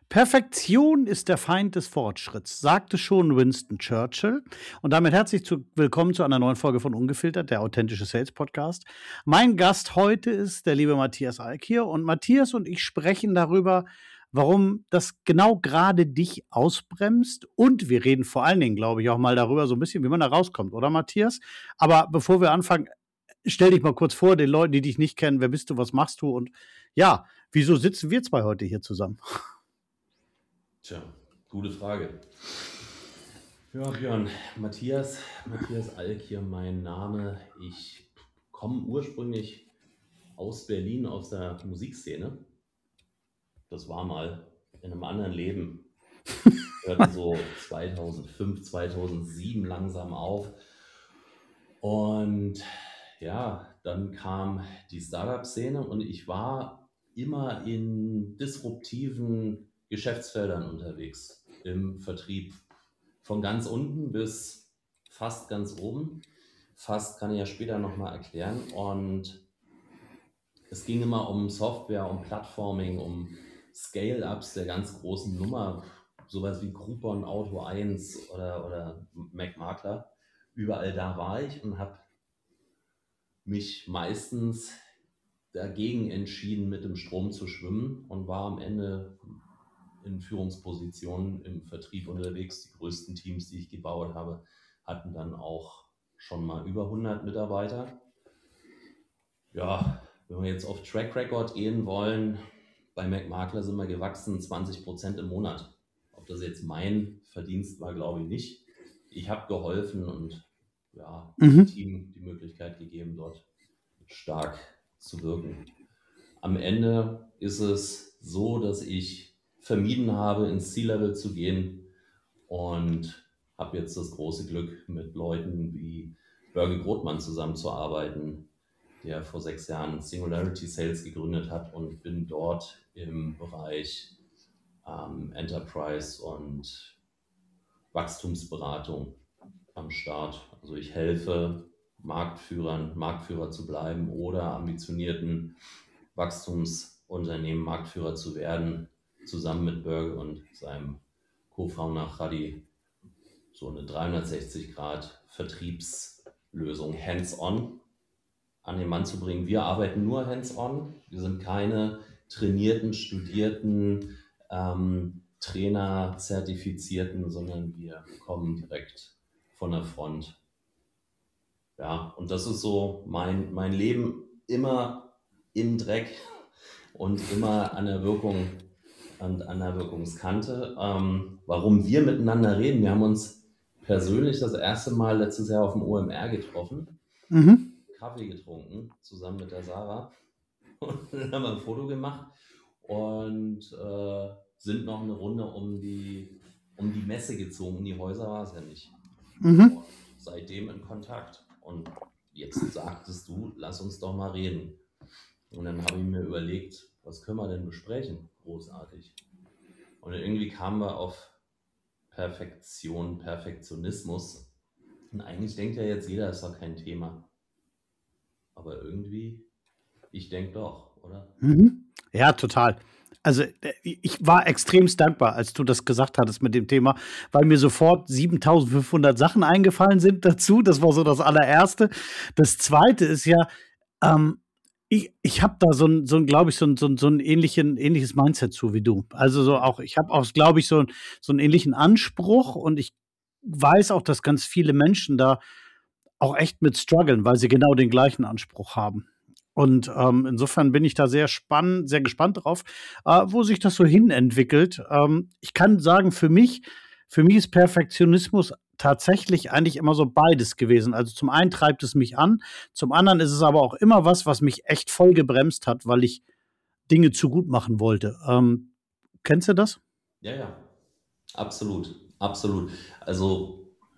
Perfektion ist der Feind des Fortschritts, sagte schon Winston Churchill. Und damit willkommen zu einer neuen Folge von Ungefiltert, der authentische Sales Podcast. Mein Gast heute ist der liebe Matthias Alk hier. Und Matthias und ich sprechen darüber, warum das genau gerade dich ausbremst. Und wir reden vor allen Dingen, glaube ich, auch mal darüber so ein bisschen, wie man da rauskommt, oder Matthias? Aber bevor wir anfangen, stell dich mal kurz vor, den Leuten, die dich nicht kennen. Wer bist du, was machst du? Und ja, wieso sitzen wir zwei heute hier zusammen? Tja, gute Frage. Ja, Björn, Matthias Alk hier mein Name. Ich komme ursprünglich aus Berlin, aus der Musikszene. Das war mal in einem anderen Leben. Hörte so 2005, 2007 langsam auf. Und ja, dann kam die Startup-Szene und ich war immer in disruptiven Geschäftsfeldern unterwegs, im Vertrieb. Von ganz unten bis fast ganz oben. Fast kann ich ja später nochmal erklären. Und es ging immer um Software, um Plattforming, um Scale-Ups der ganz großen Nummer. Sowas wie Groupon, Auto 1 oder MacMakler. Überall da war ich und habe mich meistens dagegen entschieden, mit dem Strom zu schwimmen und war am Ende in Führungspositionen im Vertrieb unterwegs. Die größten Teams, die ich gebaut habe, hatten dann auch schon mal über 100 Mitarbeiter. Ja, wenn wir jetzt auf Track Record gehen wollen, bei MacMakler sind wir gewachsen 20% im Monat. Ob das jetzt mein Verdienst war, glaube ich nicht. Ich habe geholfen und ja, dem Team die Möglichkeit gegeben, dort stark zu wirken. Am Ende ist es so, dass ich vermieden habe, ins C-Level zu gehen und habe jetzt das große Glück, mit Leuten wie Börge Grothmann zusammenzuarbeiten, der vor 6 Jahren Singularity Sales gegründet hat, und bin dort im Bereich Enterprise und Wachstumsberatung am Start. Also ich helfe Marktführern, Marktführer zu bleiben oder ambitionierten Wachstumsunternehmen Marktführer zu werden, zusammen mit Börge und seinem Co-Founder Khadi so eine 360-Grad-Vertriebslösung hands-on an den Mann zu bringen. Wir arbeiten nur hands-on. Wir sind keine trainierten, studierten Trainer, Zertifizierten, sondern wir kommen direkt von der Front. Ja, und das ist so mein Leben, immer im Dreck und immer an der Wirkung und an der Wirkungskante. Warum wir miteinander reden, wir haben uns persönlich das erste Mal letztes Jahr auf dem OMR getroffen, Kaffee getrunken, zusammen mit der Sarah, und dann haben wir ein Foto gemacht und sind noch eine Runde um die Messe gezogen. Um die Häuser war es ja nicht. Und seitdem in Kontakt. Und jetzt sagtest du, lass uns doch mal reden. Und dann habe ich mir überlegt, was können wir denn besprechen? Großartig. Und irgendwie kamen wir auf Perfektion, Perfektionismus. Und eigentlich denkt ja jetzt jeder, ist doch kein Thema. Aber irgendwie, ich denke doch, oder? Ja, total. Also ich war extremst dankbar, als du das gesagt hattest mit dem Thema, weil mir sofort 7500 Sachen eingefallen sind dazu. Das war so das allererste. Das zweite ist ja, ich habe da glaube ich, so ein ähnliches Mindset zu wie du. Also so auch, ich habe auch, glaube ich, so einen ähnlichen Anspruch, und ich weiß auch, dass ganz viele Menschen da auch echt mit strugglen, weil sie genau den gleichen Anspruch haben. Und insofern bin ich da sehr gespannt drauf, wo sich das so hin entwickelt. Ich kann sagen, für mich ist Perfektionismus tatsächlich eigentlich immer so beides gewesen. Also zum einen treibt es mich an, zum anderen ist es aber auch immer was mich echt voll gebremst hat, weil ich Dinge zu gut machen wollte. Kennst du das? Ja, absolut, absolut. Also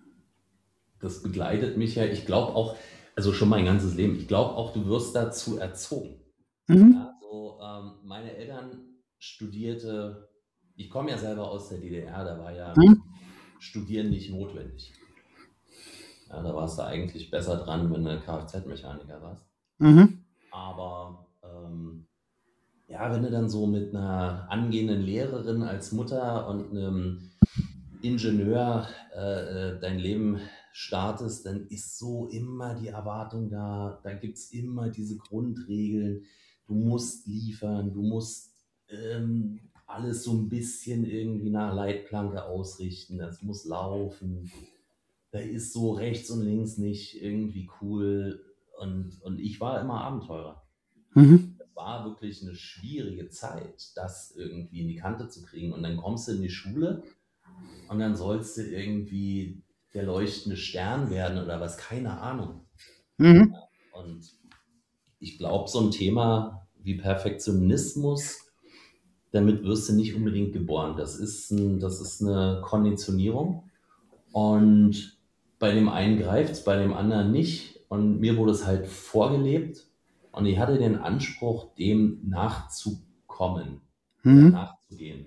das begleitet mich ja, ich glaube auch, also schon mein ganzes Leben, ich glaube auch, du wirst dazu erzogen. Also meine Eltern studierte, ich komme ja selber aus der DDR, da war ja Studieren nicht notwendig. Ja, da warst du eigentlich besser dran, wenn du Kfz-Mechaniker warst. Aber ja, wenn du dann so mit einer angehenden Lehrerin als Mutter und einem Ingenieur dein Leben startest, dann ist so immer die Erwartung da. Da gibt es immer diese Grundregeln. Du musst liefern, du musst alles so ein bisschen irgendwie nach Leitplanke ausrichten. Das muss laufen. Da ist so rechts und links nicht irgendwie cool. Und ich war immer Abenteurer. Mhm. Es war wirklich eine schwierige Zeit, das irgendwie in die Kante zu kriegen. Und dann kommst du in die Schule und dann sollst du irgendwie der leuchtende Stern werden oder was, keine Ahnung. Mhm. Und ich glaube, so ein Thema wie Perfektionismus, damit wirst du nicht unbedingt geboren. Das ist eine Konditionierung. Und bei dem einen greift es, bei dem anderen nicht. Und mir wurde es halt vorgelebt. Und ich hatte den Anspruch, dem nachzukommen oder Mhm. nachzugehen.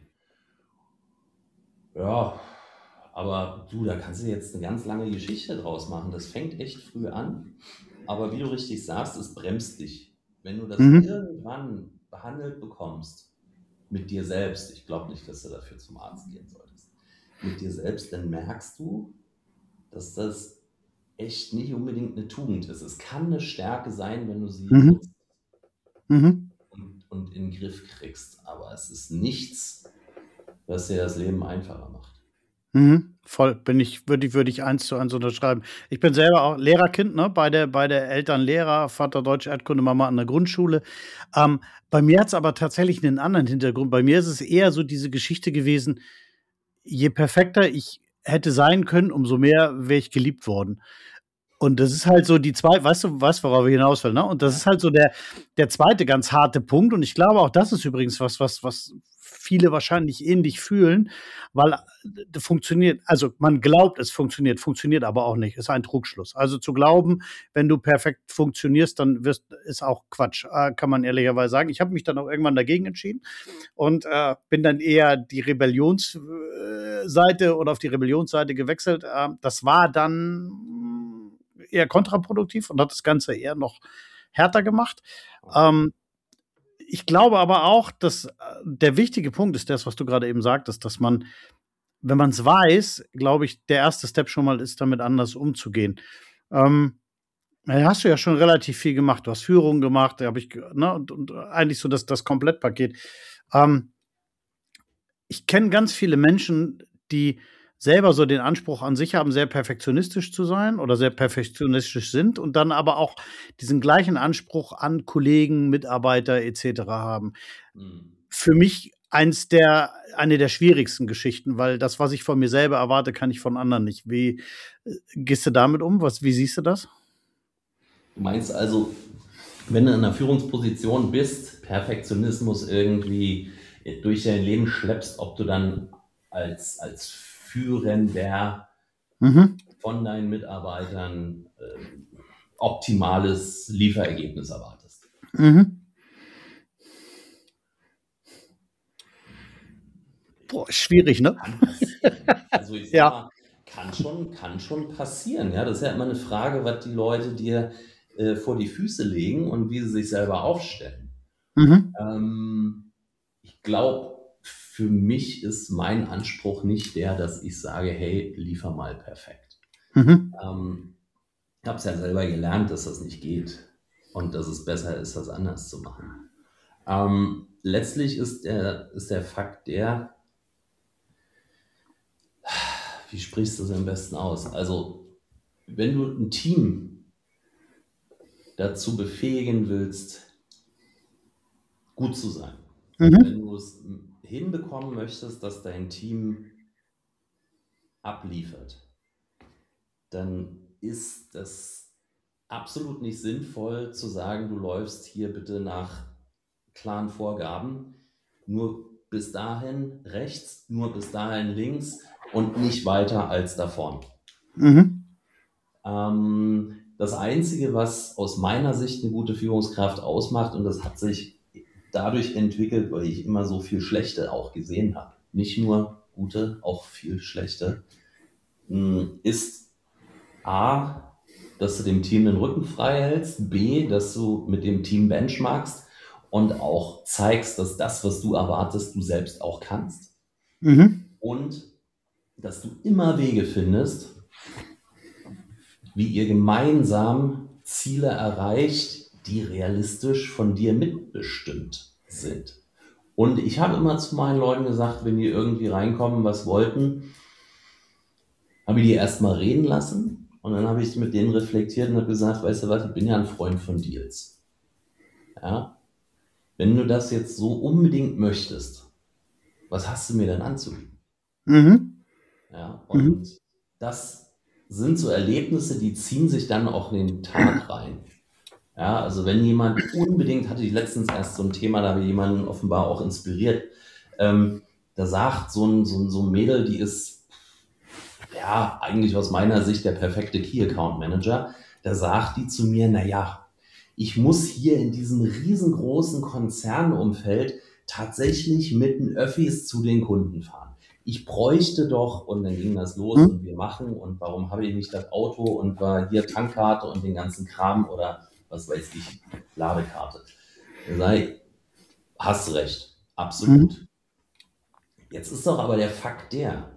Ja, aber du, da kannst du jetzt eine ganz lange Geschichte draus machen. Das fängt echt früh an. Aber wie du richtig sagst, es bremst dich. Wenn du das Mhm. irgendwann behandelt bekommst, mit dir selbst, ich glaube nicht, dass du dafür zum Arzt gehen solltest, mit dir selbst, dann merkst du, dass das echt nicht unbedingt eine Tugend ist. Es kann eine Stärke sein, wenn du sie Mhm. nutzt Mhm. und in den Griff kriegst. Aber es ist nichts, was dir das Leben einfacher macht. Mhm. Voll, würde ich eins zu eins unterschreiben. Ich bin selber auch Lehrerkind, ne? Beide Eltern Lehrer, Vater Deutsch, Erdkunde, Mama an der Grundschule. Ähm, bei mir hat es aber tatsächlich einen anderen Hintergrund. Bei mir ist es eher so diese Geschichte gewesen, je perfekter ich hätte sein können, umso mehr wäre ich geliebt worden. Und das ist halt so die zwei, weißt du, weißt, worauf ich hinaus will, ne? Und das ist Ja. halt so der zweite ganz harte Punkt. Und ich glaube, auch das ist übrigens was viele wahrscheinlich ähnlich fühlen, weil funktioniert, also man glaubt, es funktioniert aber auch nicht. Ist ein Trugschluss. Also zu glauben, wenn du perfekt funktionierst, dann ist auch Quatsch, kann man ehrlicherweise sagen. Ich habe mich dann auch irgendwann dagegen entschieden und bin dann eher die Rebellionsseite oder auf die Rebellionsseite gewechselt. Das war dann eher kontraproduktiv und hat das Ganze eher noch härter gemacht. Okay. Ähm, ich glaube aber auch, dass der wichtige Punkt ist das, was du gerade eben sagtest, dass man, wenn man es weiß, glaube ich, der erste Step schon mal ist, damit anders umzugehen. Ähm, hast du ja schon relativ viel gemacht. Du hast Führungen gemacht, da habe ich, ne, und eigentlich so das Komplettpaket. Ähm, ich kenne ganz viele Menschen, die selber so den Anspruch an sich haben, sehr perfektionistisch zu sein oder sehr perfektionistisch sind und dann aber auch diesen gleichen Anspruch an Kollegen, Mitarbeiter et cetera haben. Hm. Für mich eine der schwierigsten Geschichten, weil das, was ich von mir selber erwarte, kann ich von anderen nicht. Wie gehst du damit um? Wie siehst du das? Du meinst also, wenn du in einer Führungsposition bist, Perfektionismus irgendwie durch dein Leben schleppst, ob du dann als Führender Mhm. von deinen Mitarbeitern optimales Lieferergebnis erwartest. Mhm. Boah, schwierig, ne? Kann passieren. Also ich sag Ja. mal, kann schon passieren. Ja, das ist ja immer eine Frage, was die Leute dir vor die Füße legen und wie sie sich selber aufstellen. Mhm. Ich glaube, für mich ist mein Anspruch nicht der, dass ich sage, hey, liefer mal perfekt. Mhm. Ich habe es ja selber gelernt, dass das nicht geht und dass es besser ist, das anders zu machen. Letztlich ist der Fakt der, wie sprichst du es am besten aus? Also, wenn du ein Team dazu befähigen willst, gut zu sein, wenn Mhm. du es hinbekommen möchtest, dass dein Team abliefert, dann ist das absolut nicht sinnvoll zu sagen, du läufst hier bitte nach klaren Vorgaben, nur bis dahin rechts, nur bis dahin links und nicht weiter als davon. Mhm. Das Einzige, was aus meiner Sicht eine gute Führungskraft ausmacht, und das hat sich dadurch entwickelt, weil ich immer so viel Schlechte auch gesehen habe, nicht nur gute, auch viel Schlechte, ist A, dass du dem Team den Rücken frei hältst, B, dass du mit dem Team benchmarkst und auch zeigst, dass das, was du erwartest, du selbst auch kannst. Und dass du immer Wege findest, wie ihr gemeinsam Ziele erreicht, die realistisch von dir mitbestimmt sind. Und ich habe immer zu meinen Leuten gesagt, wenn die irgendwie reinkommen, was wollten, habe ich die erstmal reden lassen und dann habe ich mit denen reflektiert und habe gesagt, weißt du was, ich bin ja ein Freund von Deals. Ja? Wenn du das jetzt so unbedingt möchtest, was hast du mir denn anzubieten? Ja? Und das sind so Erlebnisse, die ziehen sich dann auch in den Tag rein. Ja, also wenn jemand unbedingt, hatte ich letztens erst so ein Thema, da habe ich jemanden offenbar auch inspiriert, da sagt so ein Mädel, die ist ja eigentlich aus meiner Sicht der perfekte Key Account Manager, da sagt die zu mir, naja, ich muss hier in diesem riesengroßen Konzernumfeld tatsächlich mit den Öffis zu den Kunden fahren. Ich bräuchte doch, und dann ging das los und wir machen und warum habe ich nicht das Auto und war hier Tankkarte und den ganzen Kram oder was weiß ich, Ladekarte. Da sage ich, hast recht, absolut. Jetzt ist doch aber der Fakt der,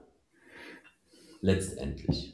letztendlich,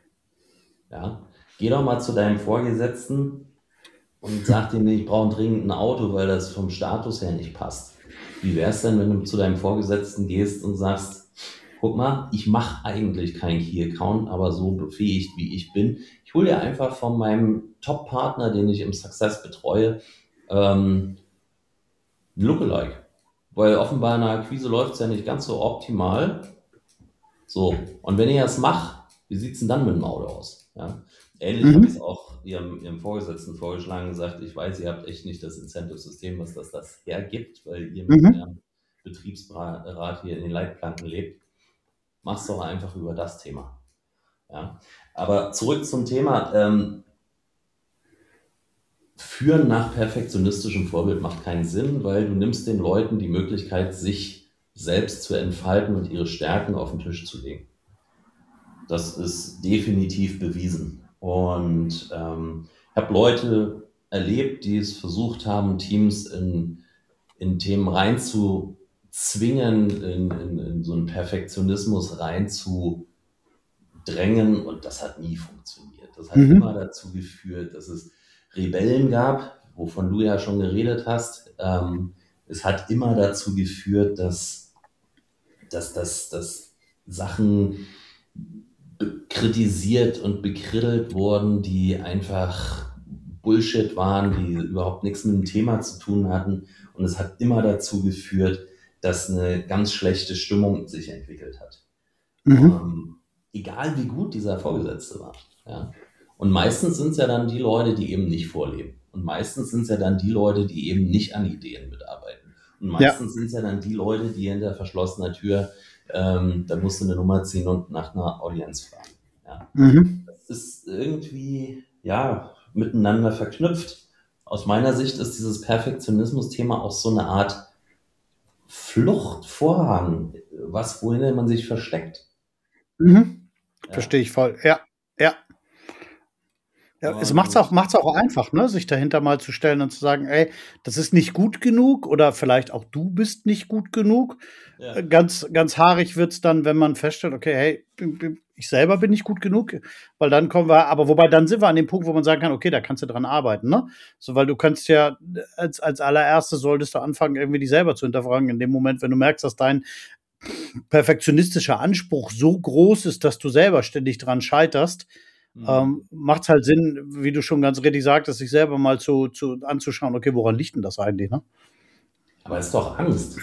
ja, geh doch mal zu deinem Vorgesetzten und sag dem, ich brauche dringend ein Auto, weil das vom Status her nicht passt. Wie wäre es denn, wenn du zu deinem Vorgesetzten gehst und sagst, guck mal, ich mache eigentlich keinen Key-Account, aber so befähigt, wie ich bin. Ich hole dir einfach von meinem Top-Partner, den ich im Success betreue, ein Lookalike. Weil offenbar in der Akquise läuft es ja nicht ganz so optimal. So, und wenn ich das mache, wie sieht es denn dann mit dem Auto aus? Ja? Ähnlich habe ich es auch ihrem Vorgesetzten vorgeschlagen, gesagt, ich weiß, ihr habt echt nicht das Incentive-System, was das hergibt, weil ihr mit eurem Betriebsrat hier in den Leitplanken lebt. Mach's doch einfach über das Thema. Ja? Aber zurück zum Thema, Führen nach perfektionistischem Vorbild macht keinen Sinn, weil du nimmst den Leuten die Möglichkeit, sich selbst zu entfalten und ihre Stärken auf den Tisch zu legen. Das ist definitiv bewiesen. Und ich habe Leute erlebt, die es versucht haben, Teams in Themen reinzuzwingen, in so einen Perfektionismus reinzudrängen und das hat nie funktioniert. Das hat immer dazu geführt, dass es Rebellen gab, wovon du ja schon geredet hast. Es hat immer dazu geführt, dass Sachen kritisiert und bekrittelt wurden, die einfach Bullshit waren, die überhaupt nichts mit dem Thema zu tun hatten. Und es hat immer dazu geführt, dass eine ganz schlechte Stimmung sich entwickelt hat. Egal wie gut dieser Vorgesetzte war. Ja. Und meistens sind es ja dann die Leute, die eben nicht vorleben. Und meistens sind es ja dann die Leute, die eben nicht an Ideen mitarbeiten. Und meistens sind es ja dann die Leute, die hinter verschlossener Tür, da musst du eine Nummer ziehen und nach einer Audienz fragen. Ja. Das ist irgendwie, ja, miteinander verknüpft. Aus meiner Sicht ist dieses Perfektionismus-Thema auch so eine Art Fluchtvorhang, wohin man sich versteckt. Verstehe ich voll. Ja. Es macht's auch einfach, ne, sich dahinter mal zu stellen und zu sagen, ey, das ist nicht gut genug oder vielleicht auch du bist nicht gut genug. Ja. Ganz haarig wird's dann, wenn man feststellt, okay, hey, ich selber bin nicht gut genug, weil dann kommen wir, aber wobei dann sind wir an dem Punkt, wo man sagen kann, okay, da kannst du dran arbeiten, ne? So, weil du kannst ja als allererstes solltest du anfangen, irgendwie dich selber zu hinterfragen in dem Moment, wenn du merkst, dass dein perfektionistischer Anspruch so groß ist, dass du selber ständig dran scheiterst, macht es halt Sinn, wie du schon ganz richtig sagtest, sich selber mal anzuschauen, okay, woran liegt denn das eigentlich, ne? Aber es ist doch Angst.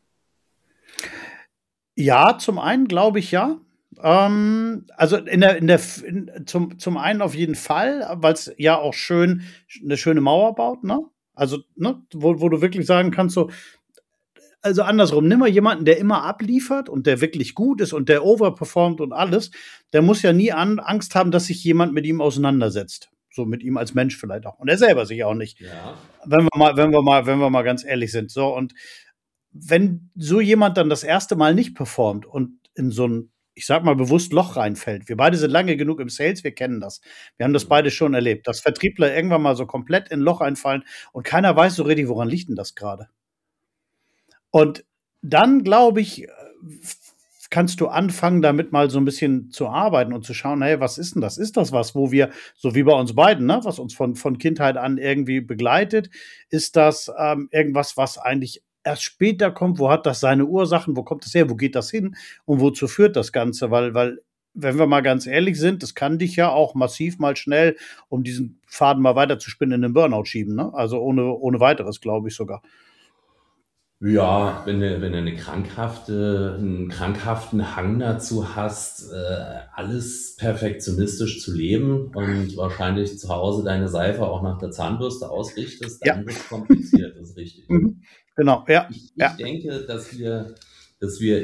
Ja, zum einen glaube ich ja. Also zum einen auf jeden Fall, weil es ja auch eine schöne Mauer baut, ne? Also, ne, wo du wirklich sagen kannst, so, also andersrum, nimm mal jemanden, der immer abliefert und der wirklich gut ist und der overperformt und alles, der muss ja nie Angst haben, dass sich jemand mit ihm auseinandersetzt. So mit ihm als Mensch vielleicht auch. Und er selber sich auch nicht. Ja. Wenn wir mal ganz ehrlich sind. So, und wenn so jemand dann das erste Mal nicht performt und in so ein ich sag mal bewusst, Loch reinfällt. Wir beide sind lange genug im Sales, wir kennen das. Wir haben das beide schon erlebt, dass Vertriebler irgendwann mal so komplett in ein Loch einfallen und keiner weiß so richtig, woran liegt denn das gerade. Und dann, glaube ich, kannst du anfangen, damit mal so ein bisschen zu arbeiten und zu schauen, hey, was ist denn das? Ist das was, wo wir, so wie bei uns beiden, ne, was uns von Kindheit an irgendwie begleitet? Ist das irgendwas, was eigentlich erst später kommt? Wo hat das seine Ursachen? Wo kommt das her? Wo geht das hin? Und wozu führt das Ganze? Weil, wenn wir mal ganz ehrlich sind, das kann dich ja auch massiv mal schnell, um diesen Faden mal weiterzuspinnen, in den Burnout schieben. Ne? Also ohne weiteres, glaube ich sogar. Ja, wenn du einen krankhaften Hang dazu hast, alles perfektionistisch zu leben und wahrscheinlich zu Hause deine Seife auch nach der Zahnbürste ausrichtest, Ja. dann wird es kompliziert, das ist richtig. Genau, ja. Ich denke, dass wir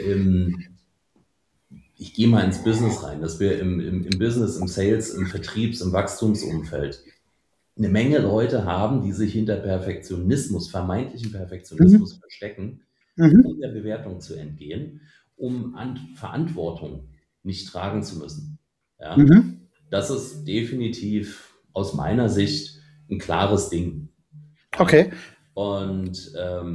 ich gehe mal ins Business rein, dass wir im Business, im Sales, im Vertriebs-, im Wachstumsumfeld eine Menge Leute haben, die sich hinter Perfektionismus, vermeintlichen Perfektionismus verstecken, um der Bewertung zu entgehen, um Verantwortung nicht tragen zu müssen. Ja? Das ist definitiv aus meiner Sicht ein klares Ding. Okay. Und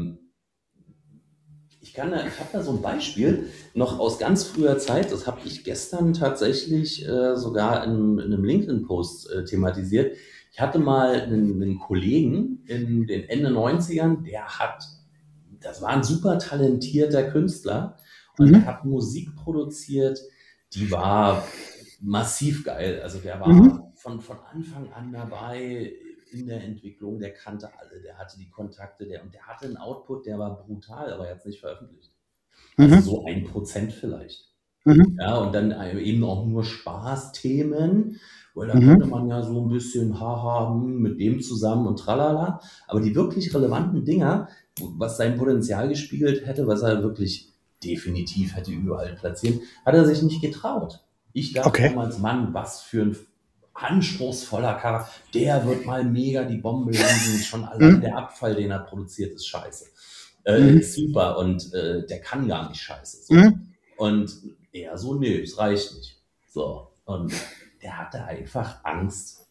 ich habe da so ein Beispiel noch aus ganz früher Zeit, das habe ich gestern tatsächlich sogar in einem LinkedIn-Post thematisiert. Ich hatte mal einen Kollegen in den Ende 90ern, das war ein super talentierter Künstler und der hat Musik produziert, die war massiv geil. Also der war von Anfang an dabei in der Entwicklung, der kannte alle, der hatte die Kontakte, der hatte einen Output, der war brutal, aber er hat es nicht veröffentlicht. Also so 1% vielleicht. Ja, und dann eben auch nur Spaßthemen, weil da könnte man ja so ein bisschen haha mit dem zusammen und tralala. Aber die wirklich relevanten Dinger, was sein Potenzial gespiegelt hätte, was er wirklich definitiv hätte überall platzieren, hat er sich nicht getraut. Ich dachte damals, Mann, was für ein anspruchsvoller Charakter, der wird mal mega die Bombe landen, schon allein der Abfall, den er produziert, ist scheiße. Ist super und der kann gar nicht scheiße. So. Und er so, nö, es reicht nicht. So. Und der hatte einfach Angst.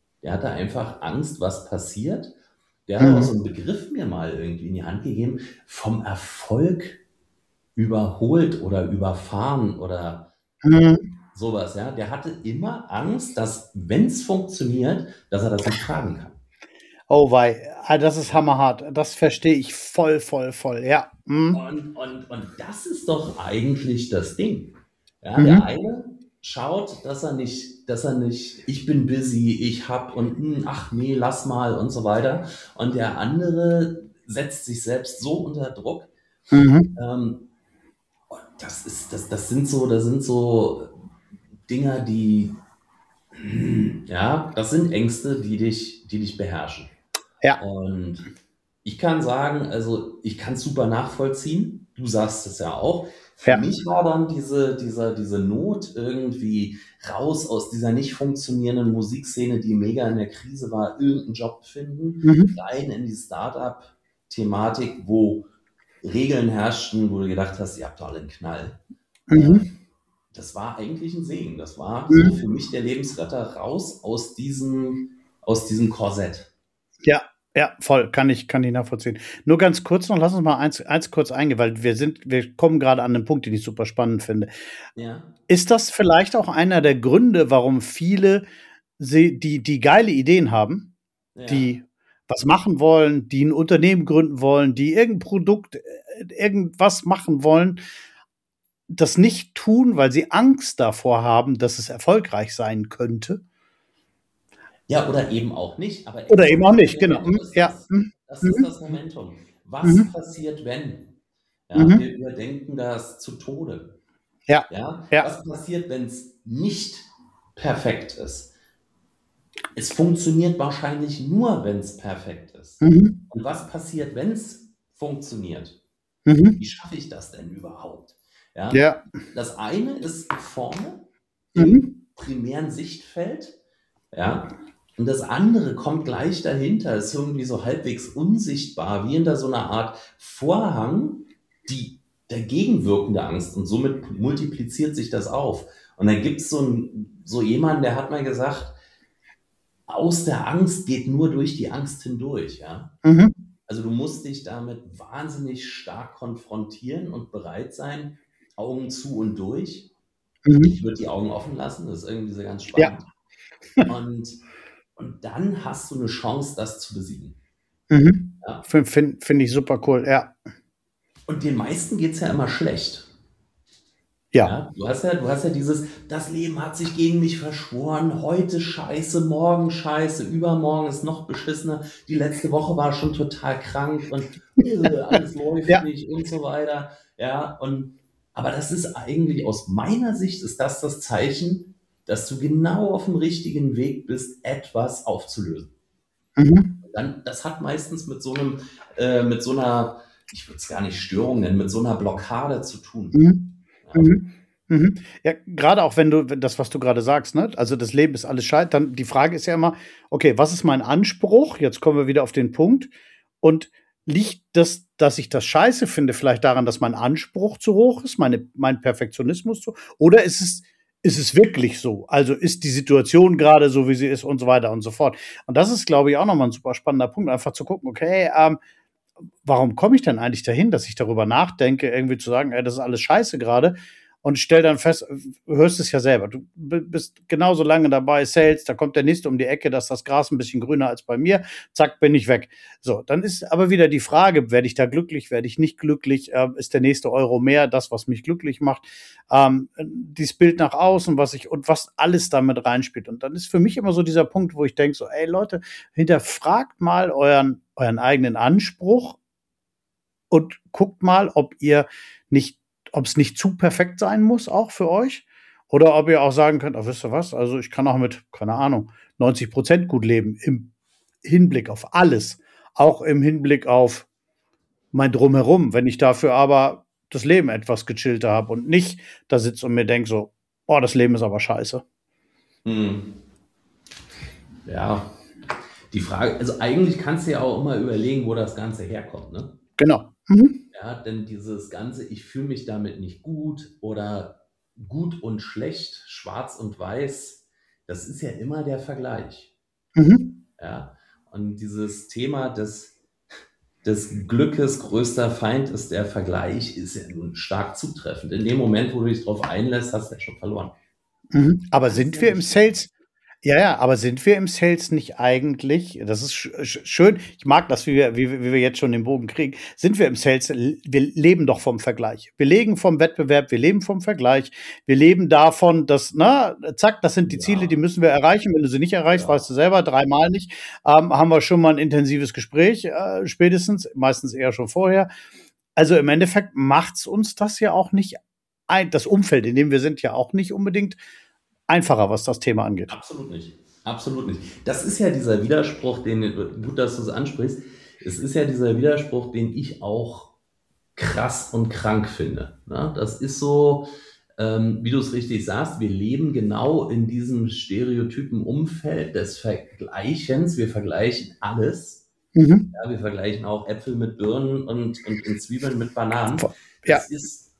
Was passiert. Der hat auch so einen Begriff mir mal irgendwie in die Hand gegeben, vom Erfolg überholt oder überfahren oder sowas. Ja? Der hatte immer Angst, dass, wenn es funktioniert, dass er das nicht tragen kann. Oh wei, das ist hammerhart. Das verstehe ich voll, ja. Und das ist doch eigentlich das Ding. Ja, der eine schaut, dass er nicht, ich bin busy, ich hab und ach nee, lass mal und so weiter. Und der andere setzt sich selbst so unter Druck. Das sind so Dinger, das sind Ängste, die dich beherrschen. Ja. Und ich kann sagen, also ich kann es super nachvollziehen. Du sagst es ja auch. Für mich war dann diese Not irgendwie raus aus dieser nicht funktionierenden Musikszene, die mega in der Krise war, irgendeinen Job finden, rein in die Startup-Thematik, wo Regeln herrschten, wo du gedacht hast, ihr habt doch alle einen Knall. Das war eigentlich ein Segen. Das war so für mich der Lebensretter raus aus diesem Korsett. Ja, voll, kann ich nachvollziehen. Nur ganz kurz noch, lass uns mal eins kurz eingehen, weil wir kommen gerade an den Punkt, den ich super spannend finde. Ja. Ist das vielleicht auch einer der Gründe, warum viele die geile Ideen haben, die was machen wollen, die ein Unternehmen gründen wollen, die irgendein Produkt, irgendwas machen wollen, das nicht tun, weil sie Angst davor haben, dass es erfolgreich sein könnte? Ja, oder eben auch nicht. Aber oder eben auch nicht, genau. Das ist das Momentum. Was passiert, wenn? Ja, wir überdenken das zu Tode. Ja. Was passiert, wenn es nicht perfekt ist? Es funktioniert wahrscheinlich nur, wenn es perfekt ist. Und was passiert, wenn es funktioniert? Wie schaffe ich das denn überhaupt? Ja. Das eine ist vorne im primären Sichtfeld. Ja. Und das andere kommt gleich dahinter, ist irgendwie so halbwegs unsichtbar, wie hinter so einer Art Vorhang, dagegen wirkende Angst und somit multipliziert sich das auf. Und dann gibt es so jemanden, der hat mal gesagt, aus der Angst geht nur durch die Angst hindurch. Ja? Mhm. Also du musst dich damit wahnsinnig stark konfrontieren und bereit sein, Augen zu und durch. Ich würde die Augen offen lassen, das ist irgendwie so ganz Ja. spannend. Und dann hast du eine Chance, das zu besiegen. Ja. Finde ich super cool, ja. Und den meisten geht es ja immer schlecht. Ja. Ja, du hast ja dieses, das Leben hat sich gegen mich verschworen, heute scheiße, morgen scheiße, übermorgen ist noch beschissener, die letzte Woche war schon total krank und alles läuft Ja. nicht und so weiter. Ja, aber das ist eigentlich, aus meiner Sicht, ist das Zeichen, dass du genau auf dem richtigen Weg bist, etwas aufzulösen. Dann, das hat meistens mit so einer, ich würde es gar nicht Störung nennen, mit so einer Blockade zu tun. Ja, gerade auch wenn das, was du gerade sagst, ne? Also das Leben ist alles Scheiße, dann die Frage ist ja immer, okay, was ist mein Anspruch? Jetzt kommen wir wieder auf den Punkt. Und liegt das, dass ich das Scheiße finde, vielleicht daran, dass mein Anspruch zu hoch ist, mein Perfektionismus zu, oder ist es wirklich so? Also ist die Situation gerade so, wie sie ist und so weiter und so fort. Und das ist, glaube ich, auch nochmal ein super spannender Punkt, einfach zu gucken, okay, warum komme ich denn eigentlich dahin, dass ich darüber nachdenke, irgendwie zu sagen, ey, das ist alles scheiße gerade, und stell dann fest, du hörst es ja selber, du bist genauso lange dabei, Sales, da kommt der nächste um die Ecke, dass das Gras ein bisschen grüner als bei mir, zack, bin ich weg. So, dann ist aber wieder die Frage, werde ich da glücklich, werde ich nicht glücklich, ist der nächste Euro mehr das, was mich glücklich macht, dieses Bild nach außen, was alles damit reinspielt. Und dann ist für mich immer so dieser Punkt, wo ich denke so, ey Leute, hinterfragt mal euren eigenen Anspruch und guckt mal, ob es nicht zu perfekt sein muss, auch für euch. Oder ob ihr auch sagen könnt, wisst ihr was, also ich kann auch mit, keine Ahnung, 90% gut leben im Hinblick auf alles. Auch im Hinblick auf mein Drumherum, wenn ich dafür aber das Leben etwas gechillter habe und nicht da sitze und mir denke so, boah, das Leben ist aber scheiße. Ja, die Frage, also eigentlich kannst du ja auch immer überlegen, wo das Ganze herkommt, ne? Genau. Ja, denn dieses Ganze, ich fühle mich damit nicht gut oder gut und schlecht, schwarz und weiß, das ist ja immer der Vergleich. Ja, und dieses Thema des Glückes größter Feind ist der Vergleich, ist ja nun stark zutreffend. In dem Moment, wo du dich darauf einlässt, hast du ja schon verloren. Aber sind wir im Sales? Ja, aber sind wir im Sales nicht eigentlich, das ist schön, ich mag das, wie wir jetzt schon den Bogen kriegen, sind wir im Sales, wir leben doch vom Vergleich. Wir leben vom Wettbewerb, wir leben vom Vergleich, wir leben davon, dass, zack, das sind die Ziele, die müssen wir erreichen. Wenn du sie nicht erreichst, weißt du selber, 3-mal nicht, haben wir schon mal ein intensives Gespräch, spätestens, meistens eher schon vorher. Also im Endeffekt macht's uns das ja auch nicht das Umfeld, in dem wir sind, ja auch nicht unbedingt einfacher, was das Thema angeht. Absolut nicht. Absolut nicht. Das ist ja dieser Widerspruch, gut, dass du es ansprichst, es ist ja dieser Widerspruch, den ich auch krass und krank finde. Ne? Das ist so, wie du es richtig sagst, wir leben genau in diesem stereotypen Umfeld des Vergleichens. Wir vergleichen alles. Ja, wir vergleichen auch Äpfel mit Birnen und Zwiebeln mit Bananen. Das ist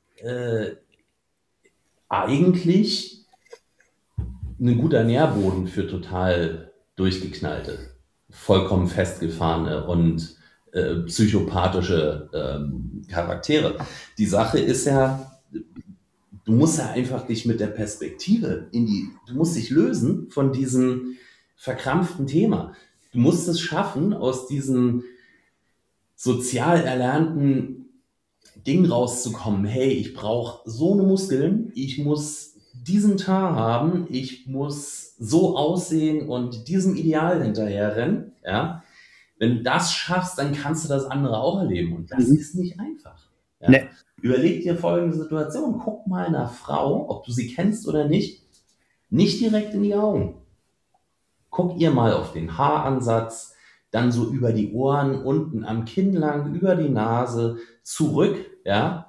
eigentlich ein guter Nährboden für total durchgeknallte, vollkommen festgefahrene und psychopathische Charaktere. Die Sache ist ja, du musst ja einfach dich mit der Perspektive du musst dich lösen von diesem verkrampften Thema. Du musst es schaffen, aus diesem sozial erlernten Ding rauszukommen. Hey, ich brauche so eine Muskeln, ich muss diesen Teint haben, ich muss so aussehen und diesem Ideal hinterherrennen. Ja? Wenn du das schaffst, dann kannst du das andere auch erleben. Und das ist nicht einfach. Ja? Nee. Überleg dir folgende Situation. Guck mal einer Frau, ob du sie kennst oder nicht direkt in die Augen. Guck ihr mal auf den Haaransatz, dann so über die Ohren, unten am Kinn lang, über die Nase, zurück. Ja?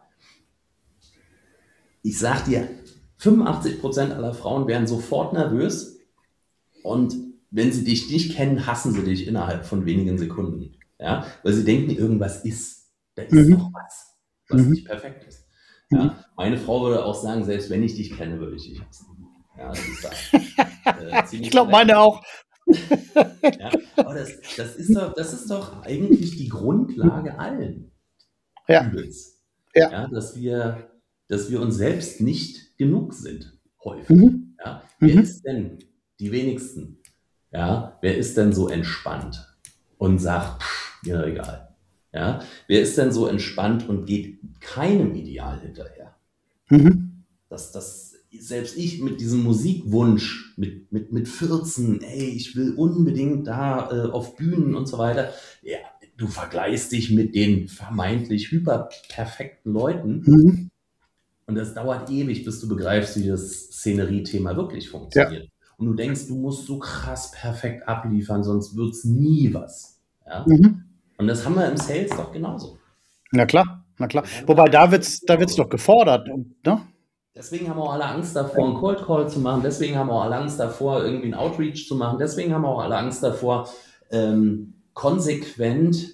Ich sag dir, 85% aller Frauen werden sofort nervös und wenn sie dich nicht kennen, hassen sie dich innerhalb von wenigen Sekunden. Ja? Weil sie denken, irgendwas ist. Da ist doch was nicht perfekt ist. Ja? Meine Frau würde auch sagen, selbst wenn ich dich kenne, würde ich dich hassen. Ja, das ist Ich ziemlich glaube, korrekt. meine auch. Ja? Aber das ist doch eigentlich die Grundlage allen Ja, Übels. ja. Ja? Dass wir uns selbst nicht genug sind, häufig. Mhm. Ja? Wer Mhm. ist denn die wenigsten? Ja? Wer ist denn so entspannt und sagt, mir egal? Ja? Wer ist denn so entspannt und geht keinem Ideal hinterher? Mhm. Dass selbst ich mit diesem Musikwunsch, mit 14, ey, ich will unbedingt da auf Bühnen und so weiter, ja, du vergleichst dich mit den vermeintlich hyperperfekten Leuten Mhm. und das dauert ewig, bis du begreifst, wie das Szenerie-Thema wirklich Ja. funktioniert. Und du denkst, du musst so krass perfekt abliefern, sonst wird's nie was. Ja? Mhm. Und das haben wir im Sales doch genauso. Na klar, na klar. Das haben wir Wobei im da Sales wird's doch genauso. gefordert, ne? Deswegen haben auch alle Angst davor, einen Cold Call zu machen. Deswegen haben auch alle Angst davor, irgendwie einen Outreach zu machen. Deswegen haben auch alle Angst davor, konsequent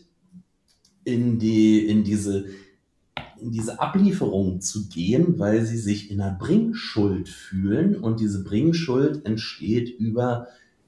in diese Ablieferung zu gehen, weil sie sich in einer Bringschuld fühlen. Und diese Bringschuld entsteht über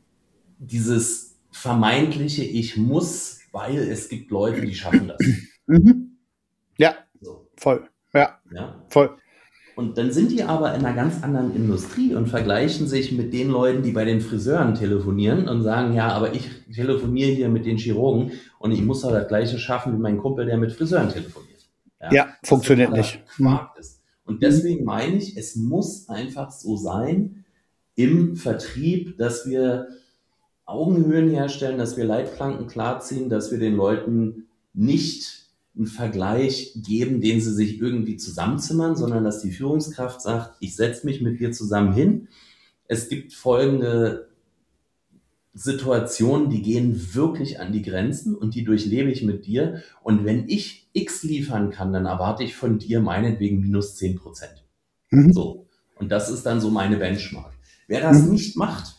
dieses vermeintliche Ich muss, weil es gibt Leute, die schaffen das. Mhm. Ja, So, voll. Ja, ja. voll. Und dann sind die aber in einer ganz anderen Industrie und vergleichen sich mit den Leuten, die bei den Friseuren telefonieren und sagen, ja, aber ich telefoniere hier mit den Chirurgen und ich muss doch das Gleiche schaffen wie mein Kumpel, der mit Friseuren telefoniert. Ja, Ja, was funktioniert totaler nicht. Mhm. Quark ist. Und Mhm. deswegen meine ich, es muss einfach so sein im Vertrieb, dass wir Augenhöhen herstellen, dass wir Leitplanken klarziehen, dass wir den Leuten nicht einen Vergleich geben, den sie sich irgendwie zusammenzimmern, sondern dass die Führungskraft sagt, ich setze mich mit dir zusammen hin. Es gibt folgende Situationen, die gehen wirklich an die Grenzen und die durchlebe ich mit dir. Und wenn ich X liefern kann, dann erwarte ich von dir meinetwegen minus 10%. Mhm. So. Und das ist dann so meine Benchmark. Wer das Mhm. nicht macht,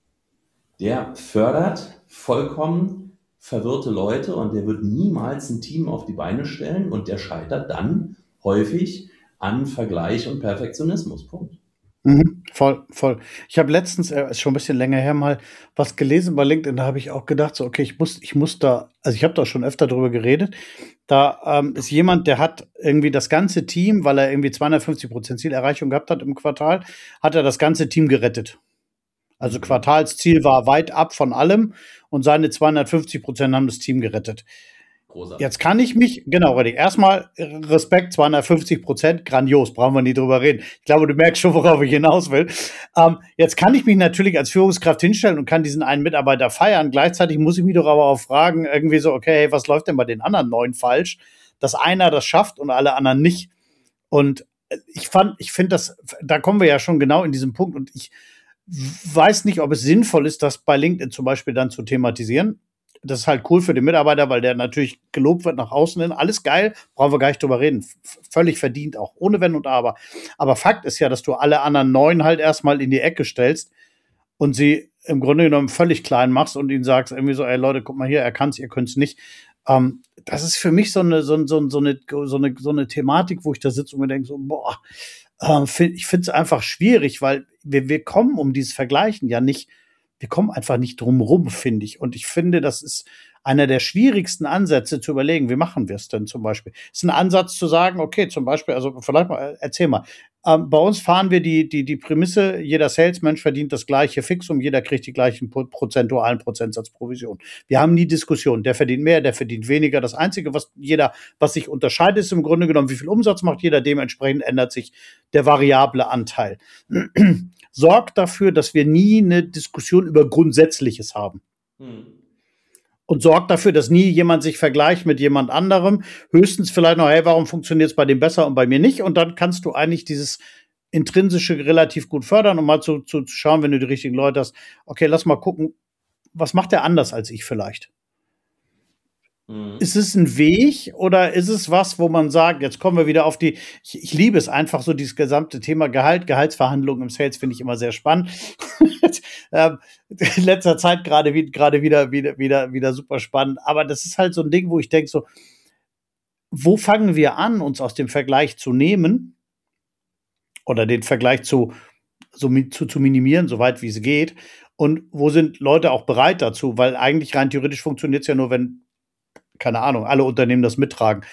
der fördert vollkommen verwirrte Leute und der wird niemals ein Team auf die Beine stellen und der scheitert dann häufig an Vergleich und Perfektionismus. Punkt. Mhm. Voll, voll. Ich habe letztens, ist schon ein bisschen länger her, mal was gelesen bei LinkedIn, da habe ich auch gedacht, so, okay, ich muss da, also ich habe da schon öfter drüber geredet. Da ist jemand, der hat irgendwie das ganze Team, weil er irgendwie 250% Zielerreichung gehabt hat im Quartal, hat er das ganze Team gerettet. Also Mhm. Quartalsziel war weit ab von allem und seine 250% haben das Team gerettet. Jetzt Großartig. kann ich mich, genau, Reddy, erstmal Respekt, 250%, grandios, brauchen wir nie drüber reden. Ich glaube, du merkst schon, worauf ich hinaus will. Jetzt kann ich mich natürlich als Führungskraft hinstellen und kann diesen einen Mitarbeiter feiern. Gleichzeitig muss ich mich doch aber auch fragen, irgendwie so, okay, hey, was läuft denn bei den anderen 9 falsch, dass einer das schafft und alle anderen nicht? Und ich finde das, da kommen wir ja schon genau in diesem Punkt und ich weiß nicht, ob es sinnvoll ist, das bei LinkedIn zum Beispiel dann zu thematisieren. Das ist halt cool für den Mitarbeiter, weil der natürlich gelobt wird nach außen hin. Alles geil, brauchen wir gar nicht drüber reden. Völlig verdient, auch ohne Wenn und Aber. Aber Fakt ist ja, dass du alle anderen 9 halt erstmal in die Ecke stellst und sie im Grunde genommen völlig klein machst und ihnen sagst irgendwie so, ey Leute, guck mal hier, er kann's, ihr könnt's nicht. Das ist für mich so eine Thematik, wo ich da sitze und mir denke so, boah, ich finde es einfach schwierig, weil wir kommen um dieses Vergleichen ja nicht, wir kommen einfach nicht drum rum, finde ich. Und ich finde, das ist einer der schwierigsten Ansätze zu überlegen, wie machen wir es denn zum Beispiel? Ist ein Ansatz zu sagen, okay, zum Beispiel, also vielleicht mal, erzähl mal. Bei uns fahren wir die Prämisse, jeder Salesmensch verdient das gleiche Fixum, jeder kriegt die gleichen prozentualen Prozentsatz Provision. Wir haben nie Diskussion, der verdient mehr, der verdient weniger. Das Einzige, was sich unterscheidet, ist im Grunde genommen, wie viel Umsatz macht jeder, dementsprechend ändert sich der variable Anteil. Sorgt dafür, dass wir nie eine Diskussion über Grundsätzliches haben. Mhm. Und sorgt dafür, dass nie jemand sich vergleicht mit jemand anderem. Höchstens vielleicht noch, hey, warum funktioniert es bei dem besser und bei mir nicht? Und dann kannst du eigentlich dieses Intrinsische relativ gut fördern, um mal zu schauen, wenn du die richtigen Leute hast. Okay, lass mal gucken, was macht der anders als ich vielleicht? Ist Mhm. es ein Weg oder ist es was, wo man sagt, jetzt kommen wir wieder auf ich liebe es einfach so, dieses gesamte Thema Gehalt, Gehaltsverhandlungen im Sales finde ich immer sehr spannend. In letzter Zeit gerade wieder super spannend. Aber das ist halt so ein Ding, wo ich denke so, wo fangen wir an, uns aus dem Vergleich zu nehmen oder den Vergleich zu minimieren, soweit wie es geht? Und wo sind Leute auch bereit dazu? Weil eigentlich rein theoretisch funktioniert es ja nur, wenn, keine Ahnung, alle Unternehmen das mittragen.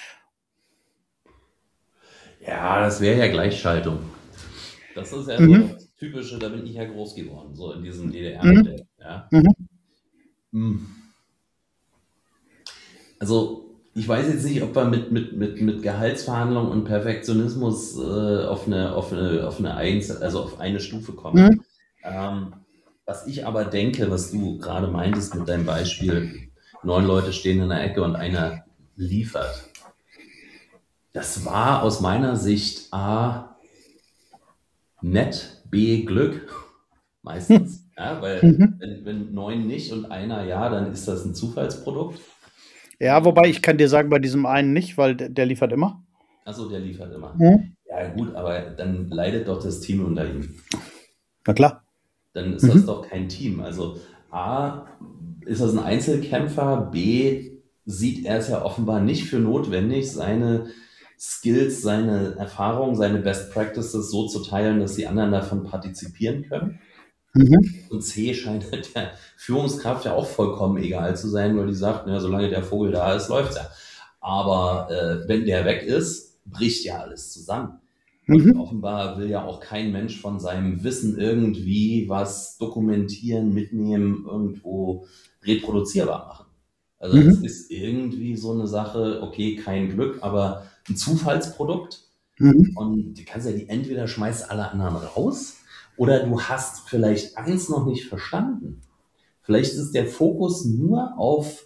Ja, das wäre ja Gleichschaltung. Das ist ja so Mhm. das Typische, da bin ich ja groß geworden, so in diesem Mhm. DDR-Modell. Ja. Mhm. Also ich weiß jetzt nicht, ob wir mit Gehaltsverhandlungen und Perfektionismus auf eine Stufe kommen. Mhm. Was ich aber denke, was du gerade meintest mit deinem Beispiel, 9 Leute stehen in der Ecke und einer liefert. Das war aus meiner Sicht A, nett, B, Glück, meistens. Ja, weil Mhm. wenn 9 nicht und einer ja, dann ist das ein Zufallsprodukt. Ja, wobei ich kann dir sagen, bei diesem einen nicht, weil der liefert immer. Achso, der liefert immer. Mhm. Ja gut, aber dann leidet doch das Team unter ihm. Na klar. Dann ist das Mhm. doch kein Team. Also A, ist das ein Einzelkämpfer, B, sieht er es ja offenbar nicht für notwendig, seine Skills, seine Erfahrungen, seine Best Practices so zu teilen, dass die anderen davon partizipieren können. Mhm. Und C scheint der Führungskraft ja auch vollkommen egal zu sein, weil die sagt, naja, solange der Vogel da ist, läuft's ja. Aber wenn der weg ist, bricht ja alles zusammen. Und Mhm. offenbar will ja auch kein Mensch von seinem Wissen irgendwie was dokumentieren, mitnehmen, irgendwo reproduzierbar machen. Also es Mhm. ist irgendwie so eine Sache, okay, kein Glück, aber ein Zufallsprodukt. Mhm. Und du kannst ja die entweder schmeißt alle anderen raus oder du hast vielleicht eins noch nicht verstanden. Vielleicht ist der Fokus nur auf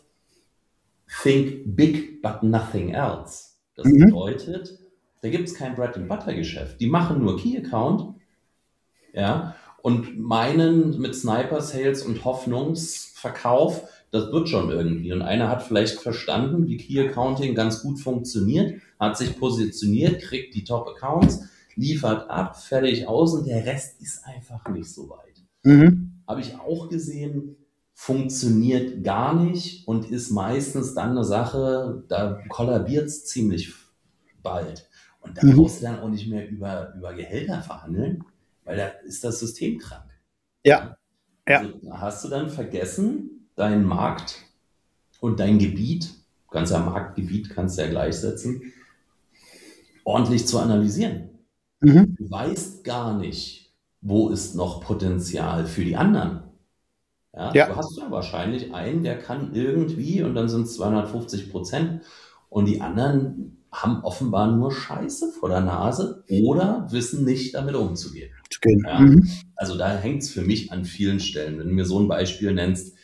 Think big but nothing else. Das Mhm. bedeutet, da gibt es kein Bread-and-Butter-Geschäft. Die machen nur Key-Account, ja, und meinen mit Sniper-Sales und Hoffnungsverkauf, das wird schon irgendwie. Und einer hat vielleicht verstanden, wie Key-Accounting ganz gut funktioniert, hat sich positioniert, kriegt die Top-Accounts, liefert ab, fertig aus und der Rest ist einfach nicht so weit. Mhm. Habe ich auch gesehen, funktioniert gar nicht und ist meistens dann eine Sache, da kollabiert es ziemlich bald. Und da Mhm. brauchst du dann auch nicht mehr über Gehälter verhandeln, weil da ist das System krank. Ja, Ja? ja. Also da hast du dann vergessen, deinen Markt und dein Gebiet, kannst ja Marktgebiet, kannst ja gleichsetzen, ordentlich zu analysieren. Mhm. Du weißt gar nicht, wo ist noch Potenzial für die anderen. Ja, du Ja. hast ja wahrscheinlich einen, der kann irgendwie und dann sind es 250% und die anderen haben offenbar nur Scheiße vor der Nase oder wissen nicht damit umzugehen. Zu gehen. Ja, Mhm. also da hängt es für mich an vielen Stellen. Wenn du mir so ein Beispiel nennst,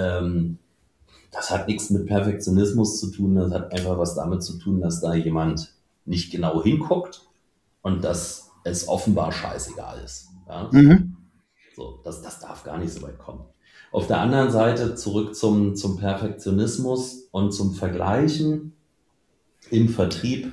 das hat nichts mit Perfektionismus zu tun, das hat einfach was damit zu tun, dass da jemand nicht genau hinguckt und dass es offenbar scheißegal ist. Ja? Mhm. So, das darf gar nicht so weit kommen. Auf der anderen Seite zurück zum Perfektionismus und zum Vergleichen im Vertrieb.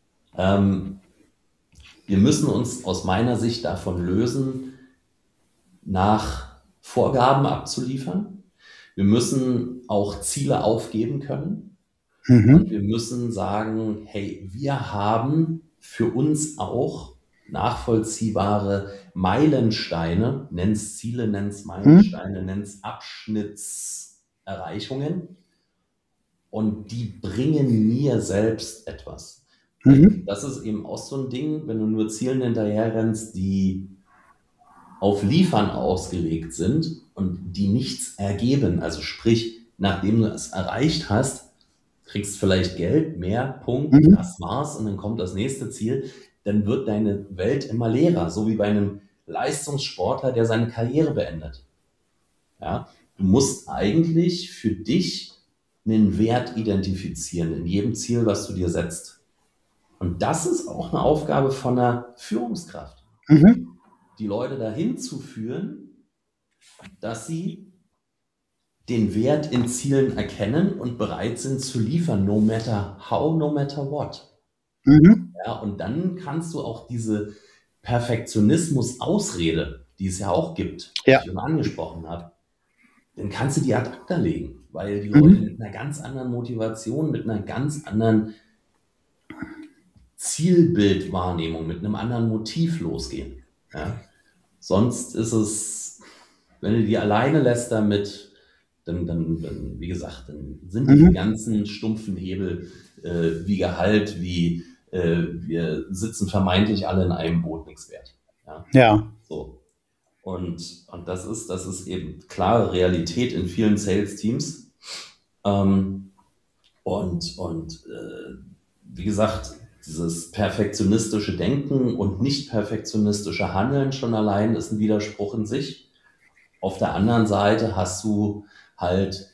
Wir müssen uns aus meiner Sicht davon lösen, nach Vorgaben abzuliefern. Wir müssen auch Ziele aufgeben können und Mhm. wir müssen sagen, hey, wir haben für uns auch nachvollziehbare Meilensteine, nenn's Ziele, nenn's Mhm. Meilensteine, nenn's Abschnittserreichungen und die bringen mir selbst etwas. Weil Mhm. das ist eben auch so ein Ding, wenn du nur Zielen hinterher rennst, die auf Liefern ausgelegt sind und die nichts ergeben. Also sprich, nachdem du es erreicht hast, kriegst vielleicht Geld, mehr, Punkt, Mhm. das war's und dann kommt das nächste Ziel, dann wird deine Welt immer leerer, so wie bei einem Leistungssportler, der seine Karriere beendet. Ja? Du musst eigentlich für dich einen Wert identifizieren in jedem Ziel, was du dir setzt. Und das ist auch eine Aufgabe von einer Führungskraft, Mhm. die Leute dahin zu führen, dass sie den Wert in Zielen erkennen und bereit sind zu liefern, no matter how, no matter what. Mhm. Ja, und dann kannst du auch diese Perfektionismus-Ausrede, die es ja auch gibt, die ich Ja. schon angesprochen habe, dann kannst du die ad acta legen, weil die Leute Mhm. mit einer ganz anderen Motivation, mit einer ganz anderen Zielbildwahrnehmung, mit einem anderen Motiv losgehen. Ja? Sonst ist es, wenn du die alleine lässt damit, dann wie gesagt, dann sind die ganzen stumpfen Hebel wie Gehalt, wie wir sitzen vermeintlich alle in einem Boot nichts wert. Ja. So. Und das ist eben klare Realität in vielen Sales-Teams. Wie gesagt, dieses perfektionistische Denken und nicht perfektionistische Handeln schon allein ist ein Widerspruch in sich. Auf der anderen Seite hast du halt,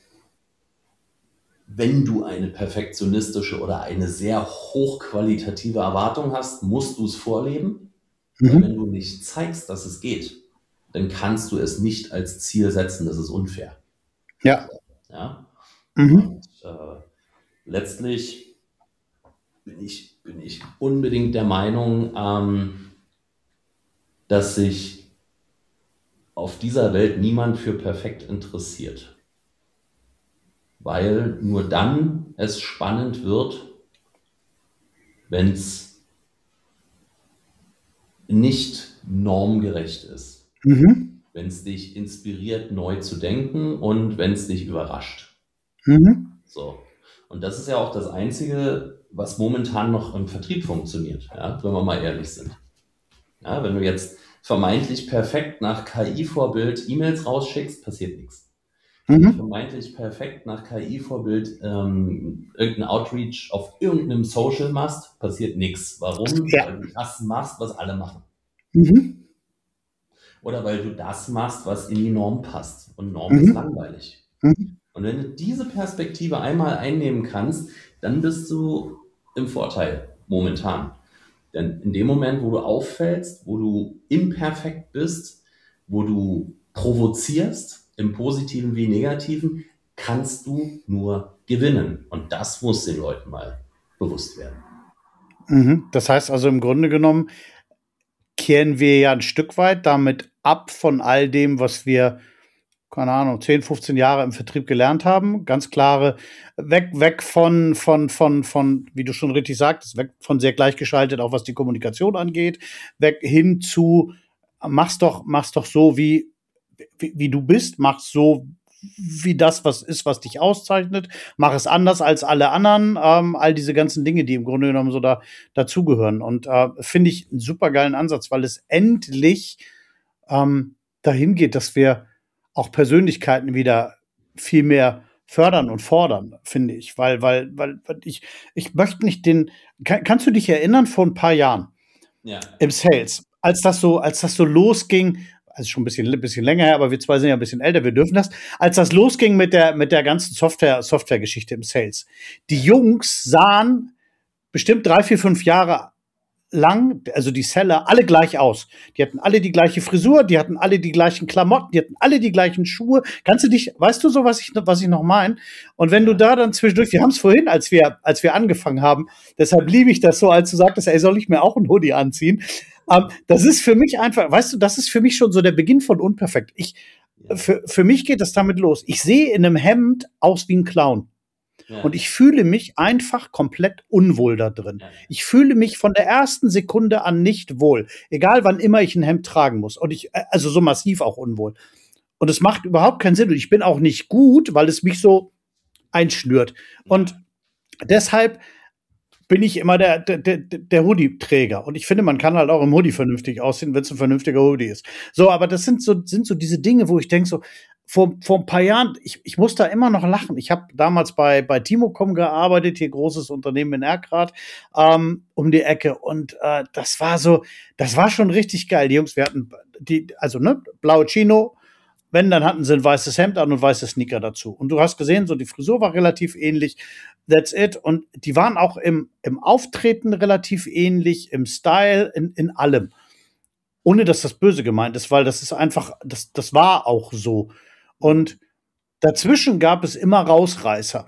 wenn du eine perfektionistische oder eine sehr hochqualitative Erwartung hast, musst du es vorleben. Weil wenn du nicht zeigst, dass es geht, dann kannst du es nicht als Ziel setzen. Das ist unfair. Ja. Ja? Und, letztlich bin ich unbedingt der Meinung, dass sich auf dieser Welt niemand für perfekt interessiert. Weil nur dann es spannend wird, wenn es nicht normgerecht ist. Wenn es dich inspiriert, neu zu denken und wenn es dich überrascht. So. Und das ist ja auch das Einzige, was momentan noch im Vertrieb funktioniert, ja, wenn wir mal ehrlich sind. Ja, wenn du jetzt vermeintlich perfekt nach KI-Vorbild E-Mails rausschickst, passiert nichts. Wenn du vermeintlich perfekt nach KI-Vorbild irgendein Outreach auf irgendeinem Social machst, passiert nichts. Warum? Ja. Weil du das machst, was alle machen. Oder weil du das machst, was in die Norm passt. Und Norm ist langweilig. Und wenn du diese Perspektive einmal einnehmen kannst, dann bist du im Vorteil momentan. Denn in dem Moment, wo du auffällst, wo du imperfekt bist, wo du provozierst, im Positiven wie Negativen, kannst du nur gewinnen. Und das muss den Leuten mal bewusst werden. Das heißt also im Grunde genommen, kehren wir ja ein Stück weit damit ab von all dem, was wir, keine Ahnung, 10, 15 Jahre im Vertrieb gelernt haben. Ganz klare, weg von, wie du schon richtig sagtest, weg von sehr gleichgeschaltet, auch was die Kommunikation angeht, weg hin zu, mach's doch so, wie du bist, mach's so, wie das, was ist, was dich auszeichnet, mach es anders als alle anderen, all diese ganzen Dinge, die im Grunde genommen so dazugehören. Und finde ich einen super geilen Ansatz, weil es endlich dahin geht, dass wir auch Persönlichkeiten wieder viel mehr fördern und fordern, finde ich. Weil ich möchte nicht kannst du dich erinnern, vor ein paar Jahren im Sales, als das so losging, also schon ein bisschen länger her, aber wir zwei sind ja ein bisschen älter, wir dürfen das, als das losging mit der ganzen Software-Geschichte im Sales. Die Jungs sahen bestimmt 3, 4, 5 Jahre lang, also die Seller, alle gleich aus. Die hatten alle die gleiche Frisur, die hatten alle die gleichen Klamotten, die hatten alle die gleichen Schuhe. Weißt du so, was ich noch meine? Und wenn du da dann zwischendurch, wir haben es vorhin, als wir angefangen haben, deshalb liebe ich das so, als du sagtest, ey, soll ich mir auch einen Hoodie anziehen? Das ist für mich einfach, weißt du, das ist für mich schon so der Beginn von unperfekt. Für mich geht das damit los. Ich sehe in einem Hemd aus wie ein Clown. Und ich fühle mich einfach komplett unwohl da drin. Ich fühle mich von der ersten Sekunde an nicht wohl. Egal, wann immer ich ein Hemd tragen muss. Und also so massiv auch unwohl. Und es macht überhaupt keinen Sinn. Und ich bin auch nicht gut, weil es mich so einschnürt. Und deshalb bin ich immer der Hoodie-Träger. Und ich finde, man kann halt auch im Hoodie vernünftig aussehen, wenn es ein vernünftiger Hoodie ist. So, aber das sind so diese Dinge, wo ich denke so, vor ein paar Jahren, ich muss da immer noch lachen. Ich habe damals bei Timocom gearbeitet, hier großes Unternehmen in Erkrath, um die Ecke. Und das war schon richtig geil. Die Jungs, wir hatten blaue Chino. Wenn, dann hatten sie ein weißes Hemd an und weiße Sneaker dazu. Und du hast gesehen, so die Frisur war relativ ähnlich. That's it. Und die waren auch im Auftreten relativ ähnlich, im Style, in allem. Ohne, dass das böse gemeint ist, weil das ist einfach, das war auch so. Und dazwischen gab es immer Rausreißer.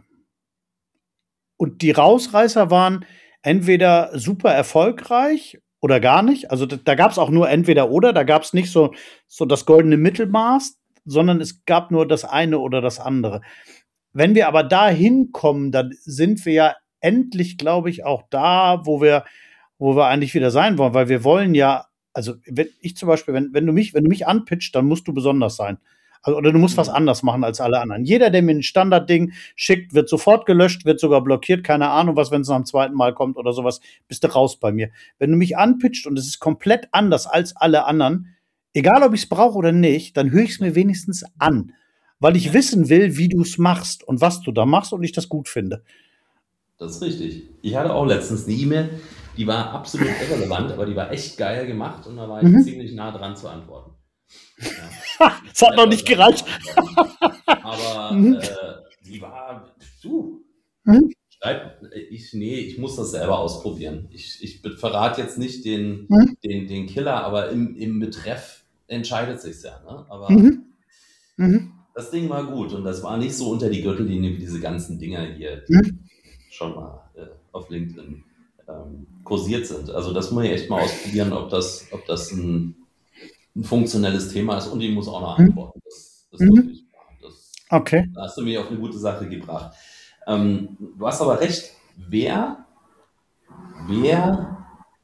Und die Rausreißer waren entweder super erfolgreich oder gar nicht. Also da gab es auch nur entweder oder. Da gab es nicht so das goldene Mittelmaß, sondern es gab nur das eine oder das andere. Wenn wir aber da hinkommen, dann sind wir ja endlich, glaube ich, auch da, wo wir wo wir eigentlich wieder sein wollen, weil wir wollen ja, also wenn ich zum Beispiel, wenn du mich anpitcht, dann musst du besonders sein. Also, oder du musst was Mhm. anders machen als alle anderen. Jeder, der mir ein Standardding schickt, wird sofort gelöscht, wird sogar blockiert, keine Ahnung was, wenn es nach dem zweiten Mal kommt oder sowas, bist du raus bei mir. Wenn du mich anpitcht und es ist komplett anders als alle anderen, egal ob ich es brauche oder nicht, dann höre ich es Ja, mir wenigstens an, weil ich ja, wissen will, wie du es machst und was du da machst und ich das gut finde. das ist richtig. Ich hatte auch letztens eine E-Mail, die war absolut irrelevant, aber die war echt geil gemacht und da war ich Mhm. ziemlich nah dran zu antworten. Ja. Es hat noch Etwas nicht länger zu gereicht. antworten. Aber Mhm. die war, du, Mhm. ich muss das selber ausprobieren. Ich verrate jetzt nicht Mhm. den Killer, aber im Betreff entscheidet sich's ja. Ne? Aber Mhm. Mhm. das Ding war gut und das war nicht so unter die Gürtellinie wie diese ganzen Dinger hier, die Mhm. schon mal auf LinkedIn kursiert sind. Also das muss ich echt mal ausprobieren, ob das ein funktionelles Thema ist und ich muss auch noch Mhm. antworten. Das ist Mhm. wirklich wahr. Okay. Da hast du mich auf eine gute Sache gebracht. Du hast aber recht. Wer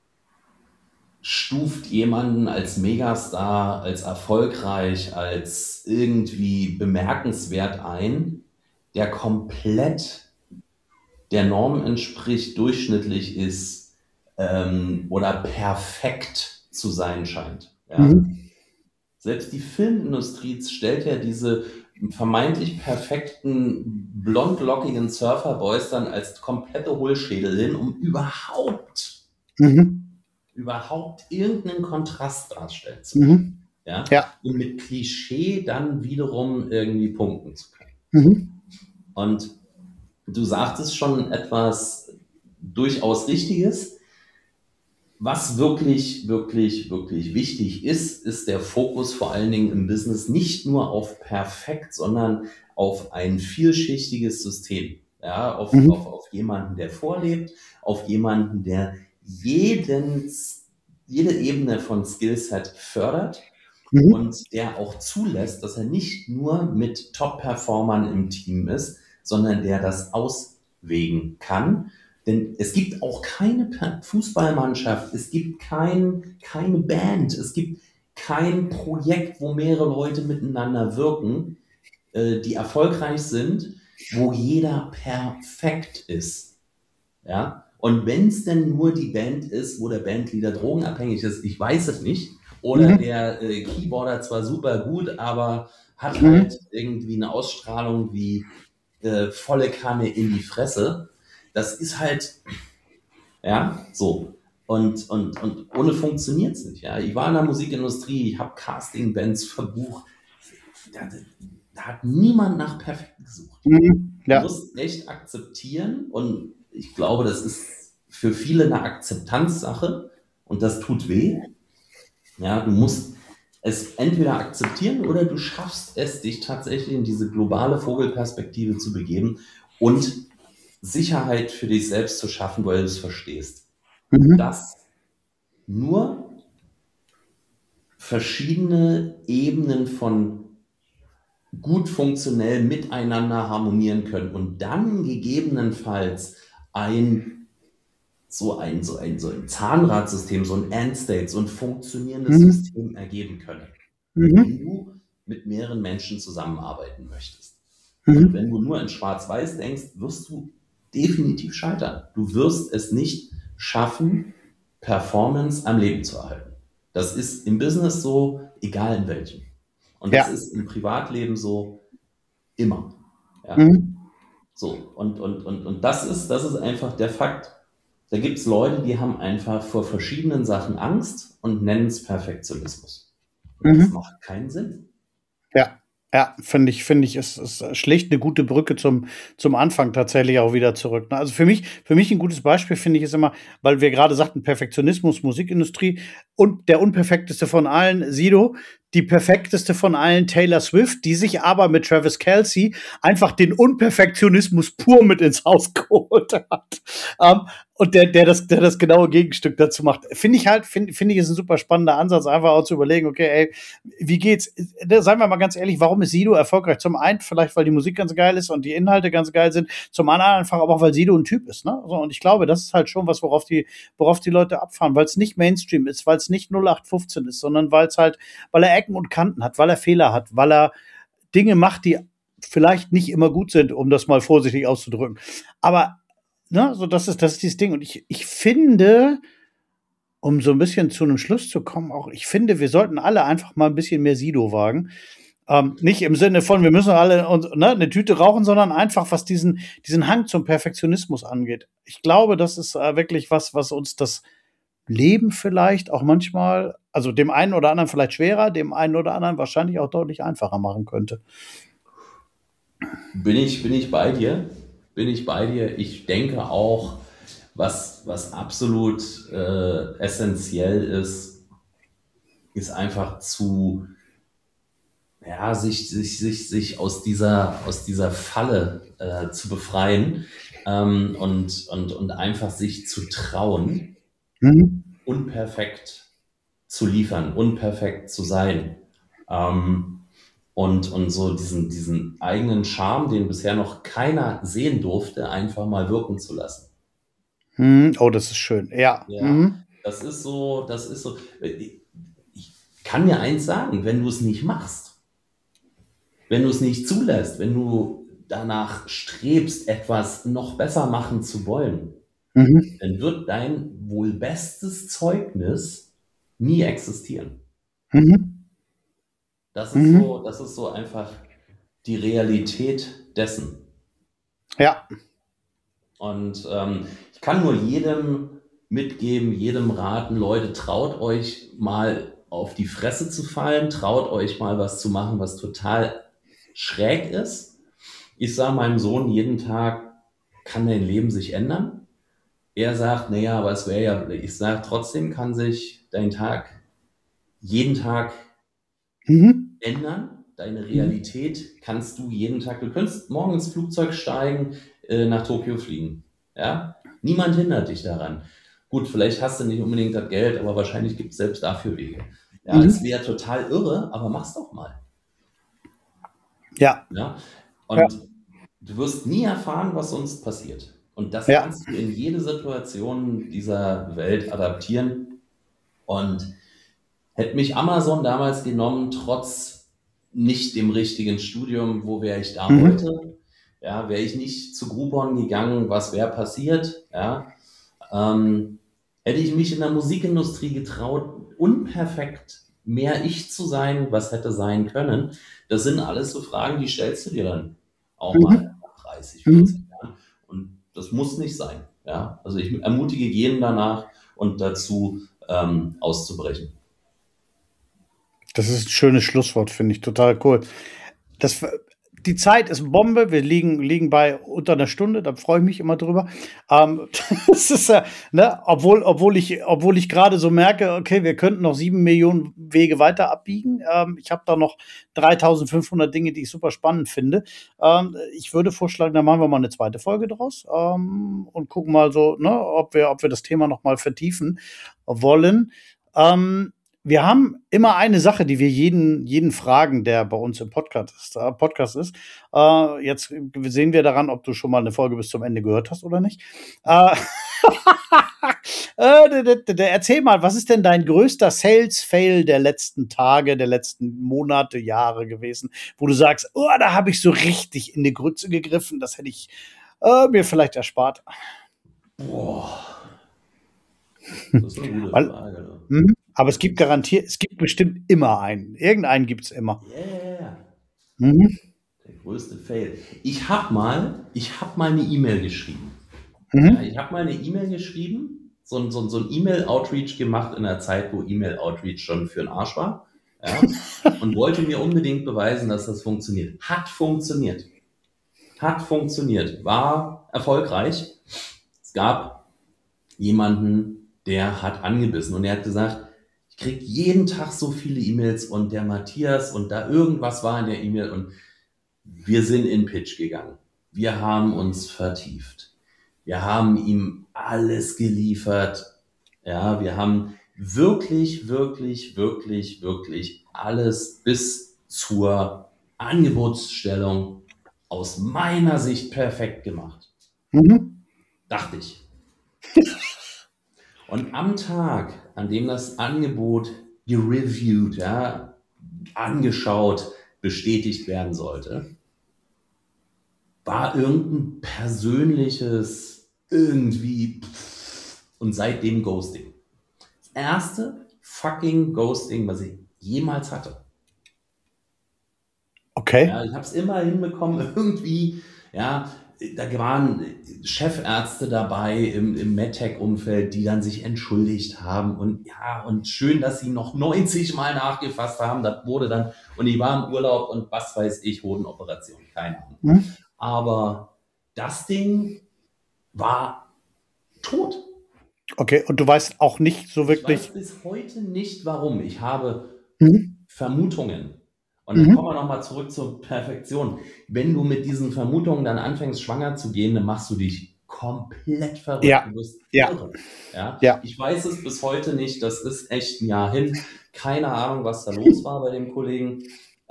stuft jemanden als Megastar, als erfolgreich, als irgendwie bemerkenswert ein, der komplett der Norm entspricht, durchschnittlich ist oder perfekt zu sein scheint? Ja? Mhm. Selbst die Filmindustrie stellt ja diese vermeintlich perfekten, blondlockigen Surferboys dann als komplette Hohlschädel hin, um Mhm. überhaupt irgendeinen Kontrast darstellen zu können. Mhm. Ja? Ja. Und mit Klischee dann wiederum irgendwie punkten zu können. So. Mhm. Und du sagtest schon etwas durchaus Richtiges. Was wirklich, wirklich, wirklich wichtig ist, ist der Fokus vor allen Dingen im Business nicht nur auf perfekt, sondern auf ein vielschichtiges System. Ja, Mhm. auf jemanden, der vorlebt, auf jemanden, der jede Ebene von Skillset fördert Mhm. und der auch zulässt, dass er nicht nur mit Top-Performern im Team ist, sondern der das auswägen kann. Denn es gibt auch keine Fußballmannschaft, es gibt keine Band, es gibt kein Projekt, wo mehrere Leute miteinander wirken, die erfolgreich sind, wo jeder perfekt ist. Ja? Und wenn es denn nur die Band ist, wo der Bandleader drogenabhängig ist, ich weiß es nicht. Oder Mhm. der Keyboarder zwar super gut, aber hat halt Mhm. irgendwie eine Ausstrahlung wie volle Kanne in die Fresse. Das ist halt, ja, so. Und ohne funktioniert es nicht. Ja? Ich war in der Musikindustrie, ich habe Casting-Bands verbucht. Da hat niemand nach perfekt gesucht. Mhm. Du Ja. musst echt akzeptieren und ich glaube, das ist für viele eine Akzeptanzsache und das tut weh. Ja, du musst es entweder akzeptieren oder du schaffst es, dich tatsächlich in diese globale Vogelperspektive zu begeben und Sicherheit für dich selbst zu schaffen, weil du es verstehst. Mhm. Dass nur verschiedene Ebenen von gut funktionell miteinander harmonieren können und dann gegebenenfalls so ein Zahnradsystem, so ein Endstate, so ein funktionierendes Mhm. System ergeben können, wenn Mhm. du mit mehreren Menschen zusammenarbeiten möchtest. Und wenn Mhm. du nur in Schwarz-Weiß denkst, wirst du definitiv scheitern. Du wirst es nicht schaffen, Performance am Leben zu erhalten. Das ist im Business so, egal in welchem. Und das Ja. ist im Privatleben so immer. Ja? Mhm. So, und das ist einfach der Fakt. Da gibt es Leute, die haben einfach vor verschiedenen Sachen Angst und nennen es Perfektionismus. Und das Mhm. macht keinen Sinn. Ja. Ja, finde ich, es schlägt eine gute Brücke zum Anfang tatsächlich auch wieder zurück, ne? Also, für mich ein gutes Beispiel, finde ich, ist immer, weil wir gerade sagten, Perfektionismus, Musikindustrie und der unperfekteste von allen, Sido, die perfekteste von allen, Taylor Swift, die sich aber mit Travis Kelce einfach den Unperfektionismus pur mit ins Haus geholt hat. Und der das genaue Gegenstück dazu macht. Finde ich, ist ein super spannender Ansatz, einfach auch zu überlegen, okay, ey, wie geht's? Seien wir mal ganz ehrlich, warum ist Sido erfolgreich? Zum einen vielleicht, weil die Musik ganz geil ist und die Inhalte ganz geil sind, zum anderen einfach aber auch, weil Sido ein Typ ist, ne? So, und ich glaube, das ist halt schon was, worauf die Leute abfahren, weil es nicht Mainstream ist, weil es nicht 0815 ist, sondern weil er Ecken und Kanten hat, weil er Fehler hat, weil er Dinge macht, die vielleicht nicht immer gut sind, um das mal vorsichtig auszudrücken. Aber ne, so das ist dieses Ding. Und ich finde, um so ein bisschen zu einem Schluss zu kommen, auch ich finde, wir sollten alle einfach mal ein bisschen mehr Sido wagen. Nicht im Sinne von, wir müssen alle eine Tüte rauchen, sondern einfach, was diesen Hang zum Perfektionismus angeht. Ich glaube, das ist wirklich was uns das Leben vielleicht auch manchmal, also dem einen oder anderen vielleicht schwerer, dem einen oder anderen wahrscheinlich auch deutlich einfacher machen könnte. Bin ich bei dir? Bin ich bei dir? Ich denke auch, was absolut essentiell ist einfach sich aus dieser Falle zu befreien und einfach sich zu trauen, unperfekt zu liefern, unperfekt zu sein. Und so diesen eigenen Charme, den bisher noch keiner sehen durfte, einfach mal wirken zu lassen. Oh, das ist schön. Ja. Ja, das ist so. Ich kann dir eins sagen, wenn du es nicht machst, wenn du es nicht zulässt, wenn du danach strebst, etwas noch besser machen zu wollen, dann wird dein wohl bestes Zeugnis nie existieren. Das ist so einfach die Realität dessen. Ja. Und ich kann nur jedem mitgeben, jedem raten, Leute, traut euch mal auf die Fresse zu fallen, traut euch mal was zu machen, was total schräg ist. Ich sage meinem Sohn jeden Tag, kann dein Leben sich ändern? Er sagt, naja, aber es wäre ja, ich sage, trotzdem kann sich dein Tag jeden Tag ändern. Deine Realität kannst du jeden Tag, du könntest morgen ins Flugzeug steigen, nach Tokio fliegen. Ja? Niemand hindert dich daran. Gut, vielleicht hast du nicht unbedingt das Geld, aber wahrscheinlich gibt es selbst dafür Wege. Ja, es wäre total irre, aber mach's doch mal. Ja. Und du wirst nie erfahren, was sonst passiert. Und das kannst du in jede Situation dieser Welt adaptieren. Und hätte mich Amazon damals genommen, trotz nicht dem richtigen Studium, wo wäre ich da heute? Ja, wäre ich nicht zu Groupon gegangen, was wäre passiert? Ja, hätte ich mich in der Musikindustrie getraut, unperfekt mehr ich zu sein, was hätte sein können? Das sind alles so Fragen, die stellst du dir dann auch mal nach 30, 40 Jahren. Und das muss nicht sein. Ja, also ich ermutige jeden danach und dazu auszubrechen. Das ist ein schönes Schlusswort, finde ich total cool. Die Zeit ist Bombe. Wir liegen bei unter einer Stunde. Da freue ich mich immer drüber. Das ist obwohl ich gerade so merke, okay, wir könnten noch 7 Millionen Wege weiter abbiegen. Ich habe da noch 3.500 Dinge, die ich super spannend finde. Ich würde vorschlagen, da machen wir mal eine zweite Folge draus und gucken mal so, ob wir das Thema noch mal vertiefen wollen. Wir haben immer eine Sache, die wir jeden fragen, der bei uns im Podcast ist. Jetzt sehen wir daran, ob du schon mal eine Folge bis zum Ende gehört hast oder nicht. Erzähl mal, was ist denn dein größter Sales-Fail der letzten Tage, der letzten Monate, Jahre gewesen, wo du sagst, oh, da habe ich so richtig in die Grütze gegriffen, das hätte ich mir vielleicht erspart. Boah. Das ist eine gute Frage. Aber es gibt bestimmt immer einen. Irgendeinen gibt es immer. Yeah. Der größte Fail. Ich habe mal eine E-Mail geschrieben. Ja, ich habe mal eine E-Mail geschrieben, so ein E-Mail-Outreach gemacht in einer Zeit, wo E-Mail-Outreach schon für den Arsch war. Ja, und wollte mir unbedingt beweisen, dass das funktioniert. Hat funktioniert. War erfolgreich. Es gab jemanden, der hat angebissen und er hat gesagt, ich kriege jeden Tag so viele E-Mails und der Matthias und da irgendwas war in der E-Mail und wir sind in Pitch gegangen. Wir haben uns vertieft. Wir haben ihm alles geliefert. Ja, wir haben wirklich, wirklich, wirklich, wirklich alles bis zur Angebotsstellung aus meiner Sicht perfekt gemacht. Dachte ich. Und am Tag, an dem das Angebot gereviewt, ja, angeschaut, bestätigt werden sollte, war irgendein persönliches irgendwie und seitdem Ghosting. Das erste fucking Ghosting, was ich jemals hatte. Okay. Ja, ich habe es immer hinbekommen, irgendwie, ja, da waren Chefärzte dabei im MedTech-Umfeld, die dann sich entschuldigt haben und ja, und schön, dass sie noch 90 Mal nachgefasst haben, das wurde dann, und ich war im Urlaub und was weiß ich, Hodenoperation, keine Ahnung. Aber das Ding war tot. Okay, und du weißt auch nicht so wirklich. Ich weiß bis heute nicht, warum. Ich habe Vermutungen. Und dann kommen wir nochmal zurück zur Perfektion. Wenn du mit diesen Vermutungen dann anfängst, schwanger zu gehen, dann machst du dich komplett verrückt. Ja. Du wirst Ja. irre. Ja? Ja. Ich weiß es bis heute nicht. Das ist echt ein Jahr hin. Keine Ahnung, was da los war bei dem Kollegen.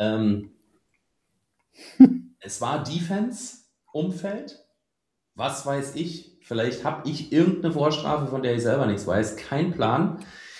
Es war Defense-Umfeld. Was weiß ich? Vielleicht habe ich irgendeine Vorstrafe, von der ich selber nichts weiß. Kein Plan.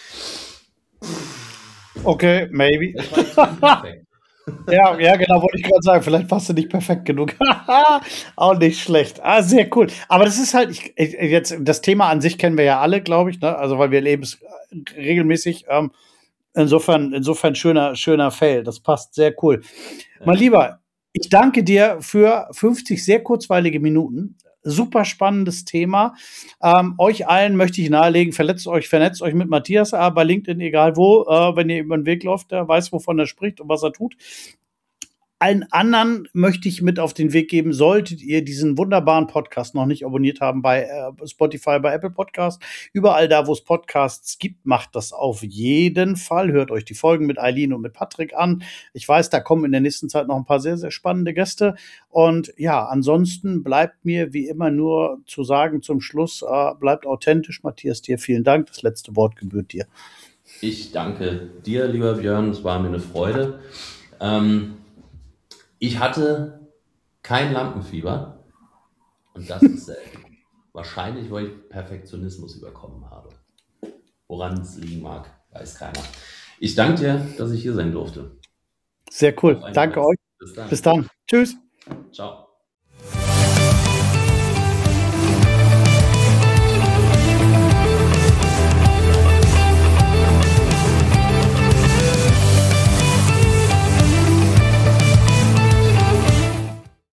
Okay, maybe. Das war jetzt nicht perfekt. Ja, genau, wollte ich gerade sagen. Vielleicht warst du nicht perfekt genug. Auch nicht schlecht. Sehr cool. Aber das ist halt, jetzt, das Thema an sich kennen wir ja alle, glaube ich, ne? Also, weil wir leben es regelmäßig. Insofern schöner Fail. Das passt sehr cool. Ja. Mein Lieber, ich danke dir für 50 sehr kurzweilige Minuten. Super spannendes Thema. Euch allen möchte ich nahelegen, vernetzt euch mit Matthias bei LinkedIn, egal wo, wenn ihr über den Weg läuft, der weiß, wovon er spricht und was er tut. Allen anderen möchte ich mit auf den Weg geben, solltet ihr diesen wunderbaren Podcast noch nicht abonniert haben bei Spotify, bei Apple Podcasts, überall da, wo es Podcasts gibt, macht das auf jeden Fall. Hört euch die Folgen mit Eileen und mit Patrick an. Ich weiß, da kommen in der nächsten Zeit noch ein paar sehr, sehr spannende Gäste. Und ja, ansonsten bleibt mir wie immer nur zu sagen zum Schluss, bleibt authentisch. Matthias, dir vielen Dank. Das letzte Wort gebührt dir. Ich danke dir, lieber Björn. Es war mir eine Freude. Ich hatte kein Lampenfieber und das ist selten. Wahrscheinlich, weil ich Perfektionismus überkommen habe. Woran es liegen mag, weiß keiner. Ich danke dir, dass ich hier sein durfte. Sehr cool. Danke euch. Bis dann. Tschüss. Ciao.